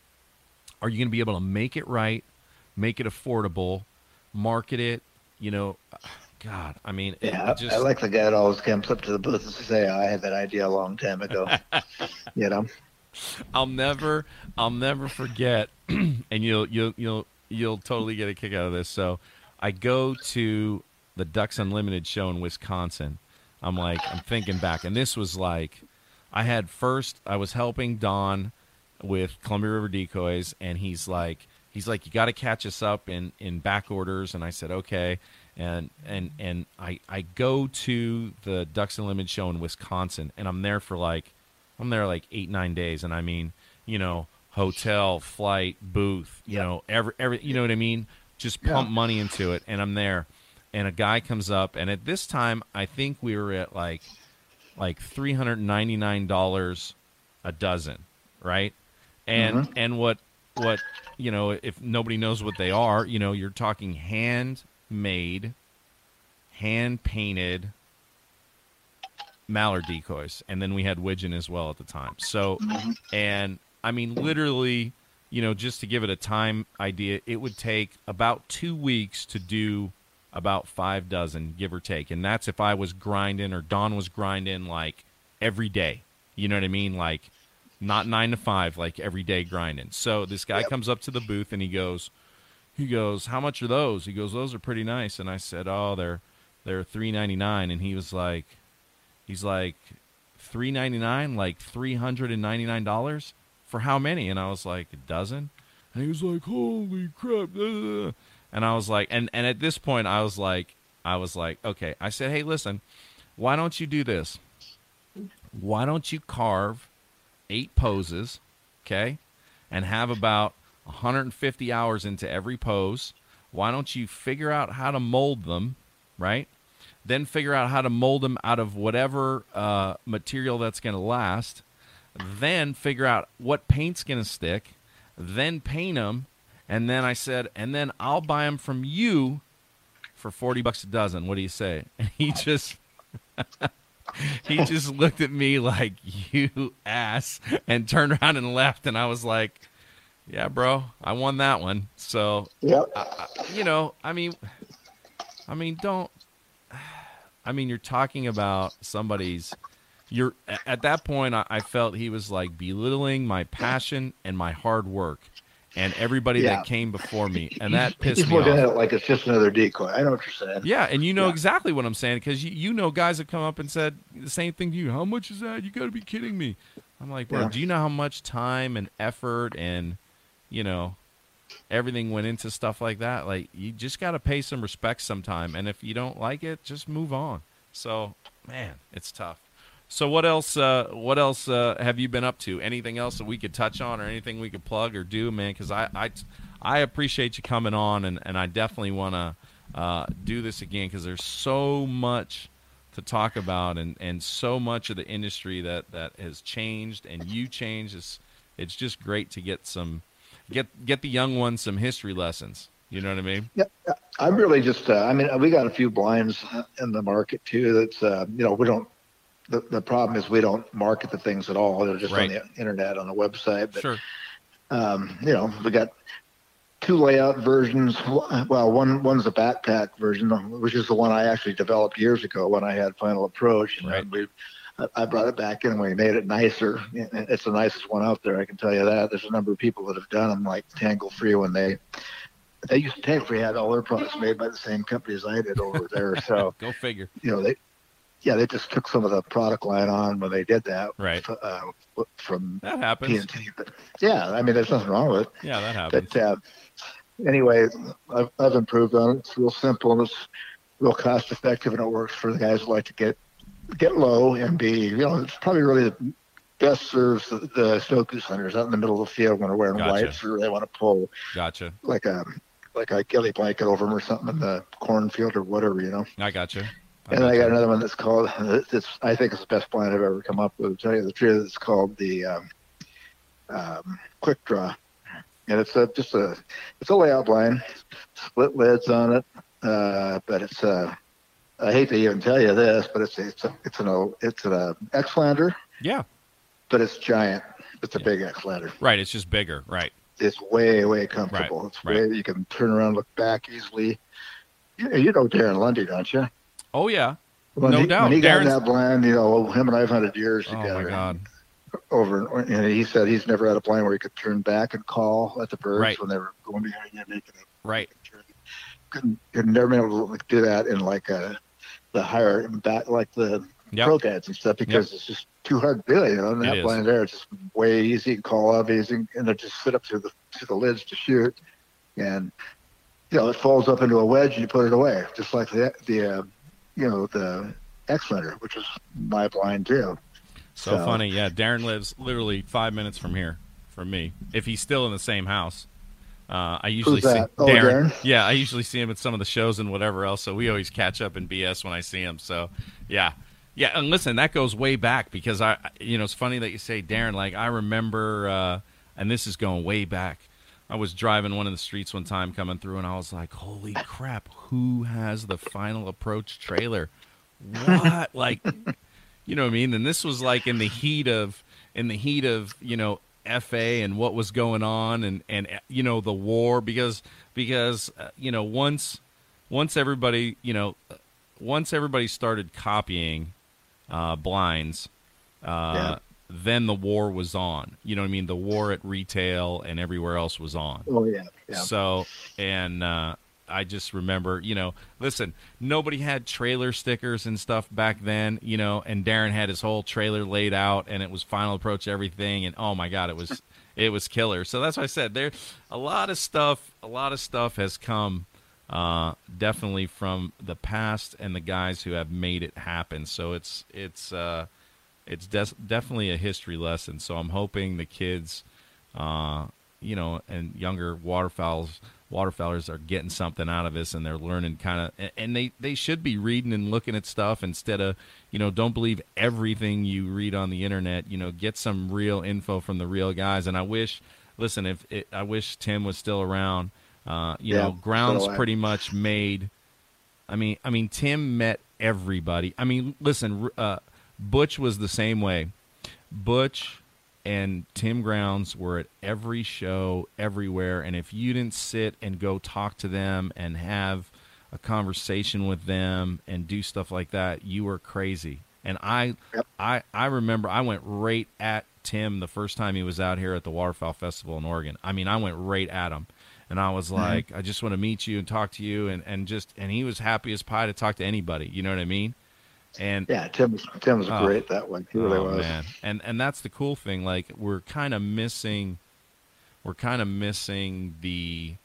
Are you going to be able to make it right, make it affordable, market it? You know, God, I mean, it, Yeah, it just I like the guy that always comes up to the booth and say, "I had that idea a long time ago." You know, I'll never, I'll never forget, and you'll, you'll, you'll, you'll totally get a kick out of this. So, I go to the Ducks Unlimited show in Wisconsin. I'm like, I'm thinking back, and this was like, I had first, I was helping Don with Columbia River Decoys, and he's like, he's like, you got to catch us up in, in back orders, and I said, okay, and and and I I go to the Ducks Unlimited show in Wisconsin, and I'm there for like, I'm there like eight nine days, and I mean, you know, hotel, flight, booth, you Yeah. know, every every, you know what I mean, just pump Yeah. money into it, and I'm there, and a guy comes up, and at this time, I think we were at like like three hundred ninety-nine dollars a dozen, right? And and what what you know, if nobody knows what they are, you know, you're talking handmade, hand painted mallard decoys, and then we had widgeon as well at the time. So, and I mean, literally, you know, just to give it a time idea, it would take about two weeks to do about five dozen, give or take. And that's if I was grinding or Don was grinding like every day. You know what I mean? Like not nine to five, like every day grinding. So this guy Yep. comes up to the booth and he goes, he goes, how much are those? He goes, those are pretty nice. And I said, oh, they're they're three ninety-nine. And he was like, he's like, three ninety-nine, like three hundred ninety-nine dollars for how many? And I was like, a dozen. And he was like, holy crap. Uh. And I was like, and, and at this point, I was like, I was like, okay. I said, hey, listen, why don't you do this? Why don't you carve eight poses, okay, and have about one hundred fifty hours into every pose? Why don't you figure out how to mold them, right? Then figure out how to mold them out of whatever uh, material that's going to last. Then figure out what paint's going to stick. Then paint them. And then I said, and then I'll buy them from you for forty bucks a dozen. What do you say? And he just, he just looked at me like, you ass, and turned around and left. And I was like, yeah, bro, I won that one. So, Yep. I, you know, I mean, I mean, don't, I mean, you're talking about somebody's, you're, at that point, I, I felt he was like belittling my passion and my hard work. And everybody Yeah. that came before me, and that pissed He's me looking off. at it like it's just another decoy. I know what you're saying. Yeah, and you know Yeah. exactly what I'm saying, because you, you know guys have come up and said the same thing to you. How much is that? You got to be kidding me. I'm like, bro, Yeah. do you know how much time and effort and, you know, everything went into stuff like that? Like, you just got to pay some respect sometime, and if you don't like it, just move on. So, man, it's tough. So what else? Uh, what else uh, have you been up to? Anything else that we could touch on, or anything we could plug or do, man? Because I, I, I appreciate you coming on, and, and I definitely want to uh, do this again because there's so much to talk about, and, and so much of the industry that, that has changed, and you changed. It's it's just great to get some get get the young ones some history lessons. You know what I mean? Yeah, I'm really just. Uh, I mean, we got a few blinds in the market too. That's uh, you know we don't. The, the problem is we don't market the things at all. They're just Right. on the internet, on the website. But, Sure. um, you know, we got two layout versions. Well, one one's a backpack version, which is the one I actually developed years ago when I had Final Approach. And Right. we, I brought it back in and we made it nicer. It's the nicest one out there, I can tell you that. There's a number of people that have done them, like Tangle Free, when they they used to Tangle Free had all their products made by the same company as I did over there. So Go figure. you know they. Yeah, they just took some of the product line on when they did that, Right. Uh, from That P happens. and T. But yeah, I mean, there's nothing wrong with it. Yeah, that happens. But uh, anyway, I've, I've improved on it. It's real simple and it's real cost effective, and it works for the guys who like to get get low and be. You know, it's probably really the best serves the, the snow goose hunters out in the middle of the field when they're wearing Gotcha. whites, or they want to pull Gotcha. like a like a ghillie blanket over them or something in the cornfield or whatever. You know. I gotcha. And then I got another one that's called, it's, I think it's the best blind I've ever come up with. To tell you the truth, it's called the um, um, Quick Draw. And it's a, just a, it's a layout blind, split lids on it. Uh, but it's a, I hate to even tell you this, but it's, it's, a, it's an, it's an uh, X-Lander, Yeah. but it's giant. It's a Yeah. big X-Lander. Right. It's just bigger. Right. It's way, way comfortable. Right, It's right. way, you can turn around, look back easily. You, you know Darren Lundy, don't you? Oh yeah. When No he, doubt. When he got Darren's- that blind, you know, him and I've hunted years Oh together. my God. over, and he said he's never had a plane where he could turn back and call at the birds Right. when they were going behind you, making a Right. turn. Couldn't, could never been able to like, do that in like a the higher back, like the Yep. pro cats and stuff, because it's just too hard to do it. You know, and It that is. plane there, it's just way easy, call up easy, and they just sit up to the to the lids to shoot, and you know it folds up into a wedge and you put it away, just like the the uh, you know the X-Lander, which is my blind too. So, So- funny. Yeah, Darren lives literally five minutes from here, from me. If he's still in the same house. Uh, I usually Who's see that? Oh, Darren? Yeah, I usually see him at some of the shows and whatever else. So we always catch up in B S when I see him. So yeah, yeah. And listen, that goes way back because I, you know, it's funny that you say Darren. Like I remember, uh, and this is going way back. I was driving one of the streets one time coming through, and I was like, "Holy crap! Who has the Final Approach trailer? What? Like, you know what I mean?" And this was like in the heat of, in the heat of, you know. F A and what was going on and, and you know the war because because uh, you know once once everybody you know once everybody started copying uh, blinds uh, Yeah. then the war was on, you know what I mean, the war at retail and everywhere else was on. Oh yeah, yeah. So and uh, I just remember, you know, listen, nobody had trailer stickers and stuff back then, you know, and Darren had his whole trailer laid out and it was Final Approach everything. And oh my God, it was, it was killer. So that's why I said there, a lot of stuff, a lot of stuff has come uh, definitely from the past and the guys who have made it happen. So it's, it's, uh, it's des- definitely a history lesson. So I'm hoping the kids, uh, you know, and younger waterfowls, waterfowlers are getting something out of this, and they're learning kind of, and they, they should be reading and looking at stuff instead of, you know, don't believe everything you read on the internet. You know, get some real info from the real guys. And I wish, listen, if it, I wish Tim was still around. Uh, you Yeah, know, Grounds so do I. pretty much made. I mean, I mean, Tim met everybody. I mean, listen, uh, Butch was the same way. Butch and Tim Grounds were at every show, everywhere. And if you didn't sit and go talk to them and have a conversation with them and do stuff like that, you were crazy. And I, Yep. I, I remember I went right at Tim the first time he was out here at the Waterfowl Festival in Oregon. I mean, I went right at him. And I was like, I just want to meet you and talk to you. And, and just, and he was happy as pie to talk to anybody. You know what I mean? And Yeah, Tim was Tim was Oh. great that one. He really oh, was. man. And and that's the cool thing. Like we're kind of missing, we're kind of missing the,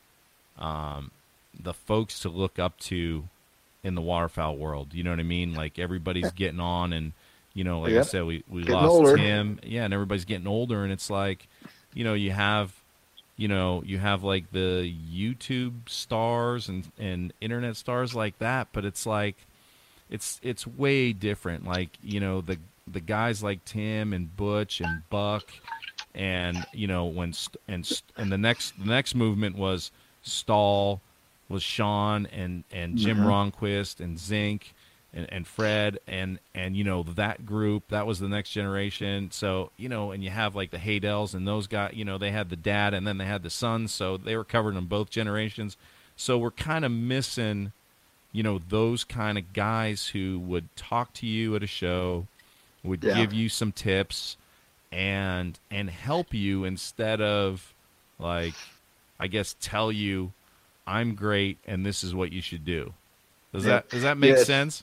um, the folks to look up to in the waterfowl world. You know what I mean? Like everybody's getting on, and you know, like I Yep. said, we we Getting lost older. Tim. Yeah, and everybody's getting older, and it's like, you know, you have. You know, you have like the YouTube stars and, and internet stars like that, but it's like, it's it's way different. Like, you know, the the guys like Tim and Butch and Buck, and you know when st- and st- and the next the next movement was Stahl, was Sean and and Jim Ronquist and Zink and, and Fred and and you know that group, that was the next generation. So you know, and you have like the Haydells and those guys. You know, they had the dad and then they had the son, so they were covered in both generations. So we're kind of missing, you know, those kind of guys who would talk to you at a show, would Yeah. give you some tips and and help you instead of like, I guess, tell you I'm great and this is what you should do. Does Yeah. that does that make Yeah, it's- sense?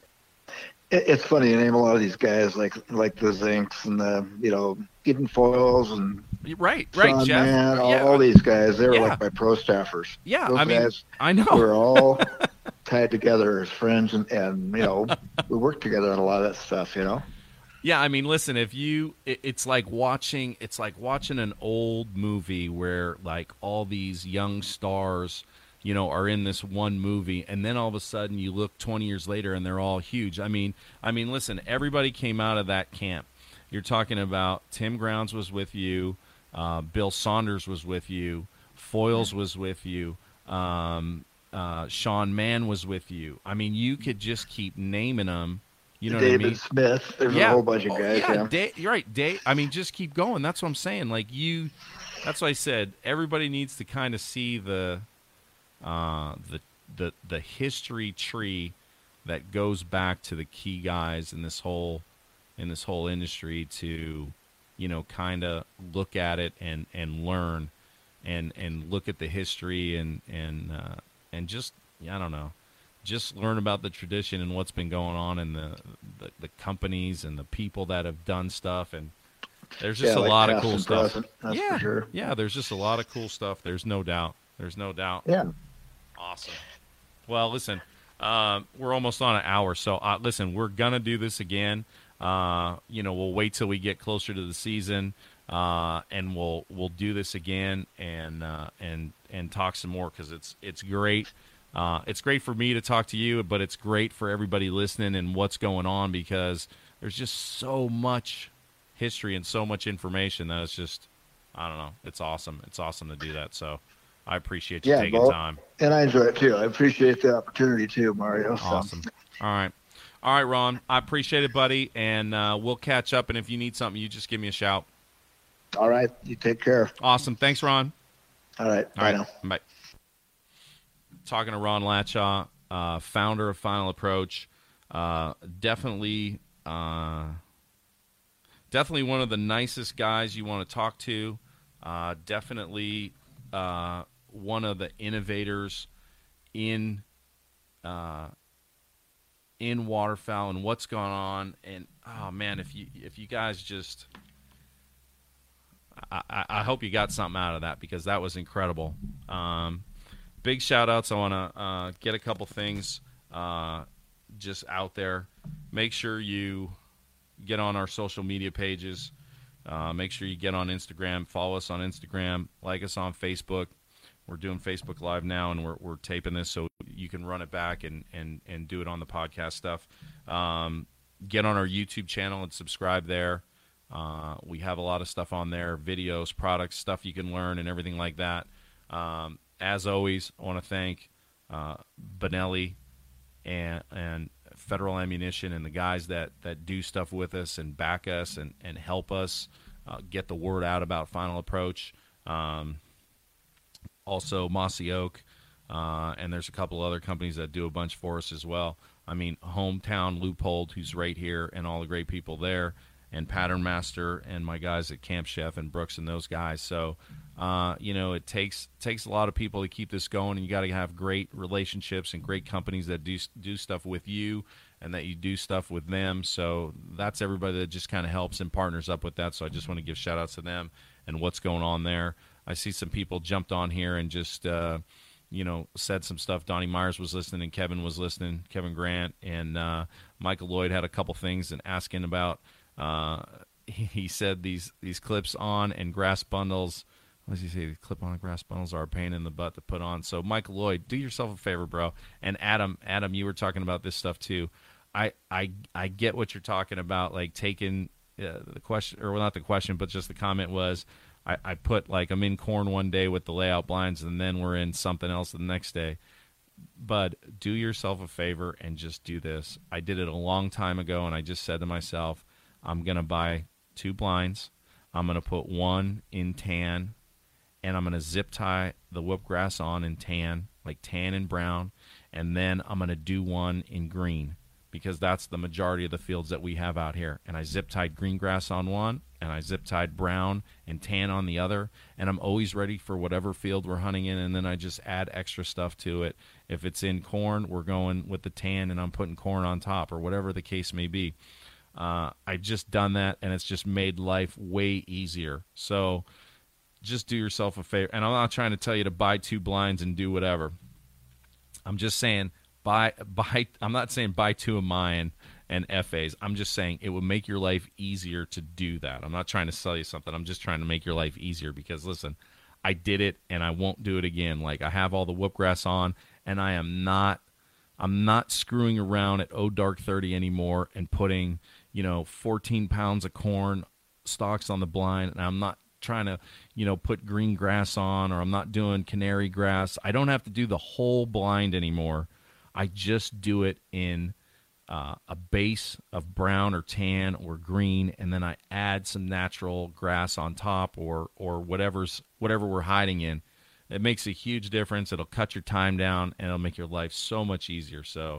It, it's funny you name a lot of these guys like like the Zinks and the you know Eden Foils and Right, right, Sean Jeff. Mann, all, yeah, all these guys. They were Yeah. like my pro staffers. yeah. Those I mean, guys I know. We're all tied together as friends, and, and you know we work together on a lot of that stuff. You know. Yeah, I mean, listen, if you, it, it's like watching, it's like watching an old movie where like all these young stars, you know, are in this one movie, and then all of a sudden you look twenty years later and they're all huge. I mean, I mean, listen, everybody came out of that camp. You're talking about Tim Grounds was with you, uh, Bill Saunders was with you, Foils was with you, um, uh, Sean Mann was with you. I mean, you could just keep naming them. You know David what I mean? Smith. There's Yeah. a whole bunch of Oh, guys. yeah, Yeah. Da- you're right, Dave. I mean, just keep going. That's what I'm saying. Like you, that's what I said. Everybody needs to kind of see the, uh, the the the history tree that goes back to the key guys in this whole, in this whole industry to, you know, kind of look at it and, and learn and, and look at the history and, and, uh, and just, I don't know, just learn about the tradition and what's been going on and the, the, the companies and the people that have done stuff. And there's just Yeah, a like lot of past cool and stuff. present, that's yeah. for sure. Yeah. There's just a lot of cool stuff. There's no doubt. There's no doubt. Yeah. Awesome. Well, listen, uh, we're almost on an hour. So uh, listen, we're going to do this again. Uh, you know, we'll wait till we get closer to the season, uh, and we'll we'll do this again and uh, and and talk some more because it's it's great. Uh, it's great for me to talk to you, but it's great for everybody listening and what's going on because there's just so much history and so much information that it's just, I don't know, it's awesome. It's awesome to do that. So I appreciate you Yeah, taking well, time. and I enjoy it too. I appreciate the opportunity too, Mario. So. Awesome. All right. All right, Ron. I appreciate it, buddy, and uh, we'll catch up. And if you need something, you just give me a shout. All right. You take care. Awesome. Thanks, Ron. All right. All Bye right. now. Bye. Talking to Ron Latshaw, uh, founder of Final Approach. Uh, definitely, uh, definitely one of the nicest guys you want to talk to. Uh, definitely uh, one of the innovators in uh, in waterfowl and what's going on. And oh man, if you if you guys just, I, I, I hope you got something out of that because that was incredible. Um, big shout outs. I want to uh, get a couple things uh, just out there. Make sure you get on our social media pages. Uh, make sure you get on Instagram. Follow us on Instagram. Like us on Facebook. We're doing Facebook Live now, and we're we're taping this so you can run it back and, and, and do it on the podcast stuff. Um, get on our YouTube channel and subscribe there. Uh, we have a lot of stuff on there, videos, products, stuff you can learn, and everything like that. Um, as always, I want to thank uh, Benelli and and Federal Ammunition and the guys that, that do stuff with us and back us and, and help us uh, get the word out about Final Approach. Um, also, Mossy Oak, uh, and there's a couple other companies that do a bunch for us as well. I mean, Hometown Loophole, who's right here, and all the great people there, and Pattern Master and my guys at Camp Chef and Brooks and those guys. So, uh, you know, it takes takes a lot of people to keep this going, and you got to have great relationships and great companies that do do stuff with you and that you do stuff with them. So that's everybody that just kind of helps and partners up with that. So I just want to give shout outs to them and what's going on there. I see some people jumped on here and just, uh, you know, said some stuff. Donnie Myers was listening and Kevin was listening, Kevin Grant, and uh, Michael Lloyd had a couple things and asking about, uh, he, he said these, these clips on and grass bundles, what does he say? The clip on and grass bundles are a pain in the butt to put on. So Michael Lloyd, do yourself a favor, bro. And Adam, Adam, you were talking about this stuff too. I, I, I get what you're talking about, like taking uh, the question, or well, not the question, but just the comment was, I, I put, like, I'm in corn one day with the layout blinds, and then we're in something else the next day. But do yourself a favor and just do this. I did it a long time ago, and I just said to myself, I'm going to buy two blinds. I'm going to put one in tan, and I'm going to zip tie the whipgrass on in tan, like tan and brown, and then I'm going to do one in green because that's the majority of the fields that we have out here. And I zip-tied green grass on one, and I zip-tied brown and tan on the other, and I'm always ready for whatever field we're hunting in, and then I just add extra stuff to it. If it's in corn, we're going with the tan, and I'm putting corn on top, or whatever the case may be. Uh, I've just done that, and it's just made life way easier. So just do yourself a favor. And I'm not trying to tell you to buy two blinds and do whatever. I'm just saying buy buy. I'm not saying buy two of mine and F As. I'm just saying it would make your life easier to do that. I'm not trying to sell you something. I'm just trying to make your life easier because, listen, I did it, and I won't do it again. Like, I have all the whoopgrass on, and I am not I'm not screwing around at O Dark thirty anymore and putting, you know, fourteen pounds of corn stalks on the blind, and I'm not trying to, you know, put green grass on, or I'm not doing canary grass. I don't have to do the whole blind anymore. I just do it in uh, a base of brown or tan or green, and then I add some natural grass on top, or or whatever's whatever we're hiding in. It makes a huge difference. It'll cut your time down, and it'll make your life so much easier. So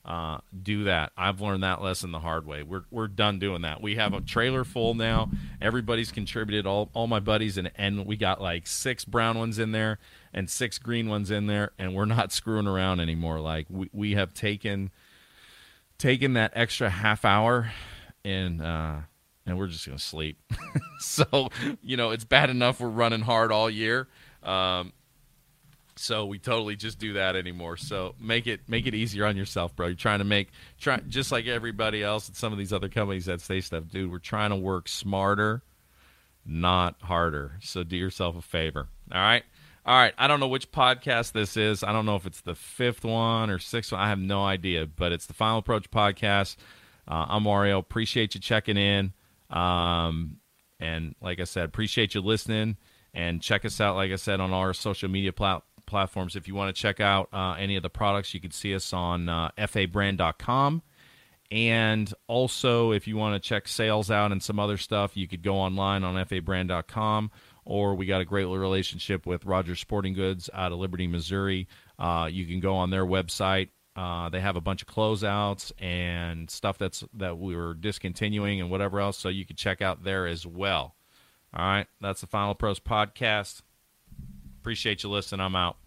uh, do that. I've learned that lesson the hard way. We're we're done doing that. We have a trailer full now. Everybody's contributed, all all my buddies, and, and we got like six brown ones in there and six green ones in there, and we're not screwing around anymore. Like we, we have taken taken that extra half hour and uh, and we're just gonna sleep. So, you know, it's bad enough we're running hard all year. Um, So we totally just do that anymore. So make it make it easier on yourself, bro. You're trying to make try just like everybody else at some of these other companies that say stuff, dude. We're trying to work smarter, not harder. So do yourself a favor. All right, all right. I don't know which podcast this is. I don't know if it's the fifth one or sixth one. I have no idea. But it's the Final Approach podcast. Uh, I'm Mario. Appreciate you checking in. Um, and like I said, appreciate you listening. And check us out, like I said, on our social media platforms. platforms. If you want to check out uh, any of the products, you can see us on uh, f a brand dot com. And also, if you want to check sales out and some other stuff, you could go online on f a brand dot com, or we got a great relationship with Rogers Sporting Goods out of Liberty, Missouri. Uh, you can go on their website. Uh, they have a bunch of closeouts and stuff that's that we were discontinuing and whatever else, so you can check out there as well. All right, that's the Final Approach podcast. Appreciate you listening. I'm out.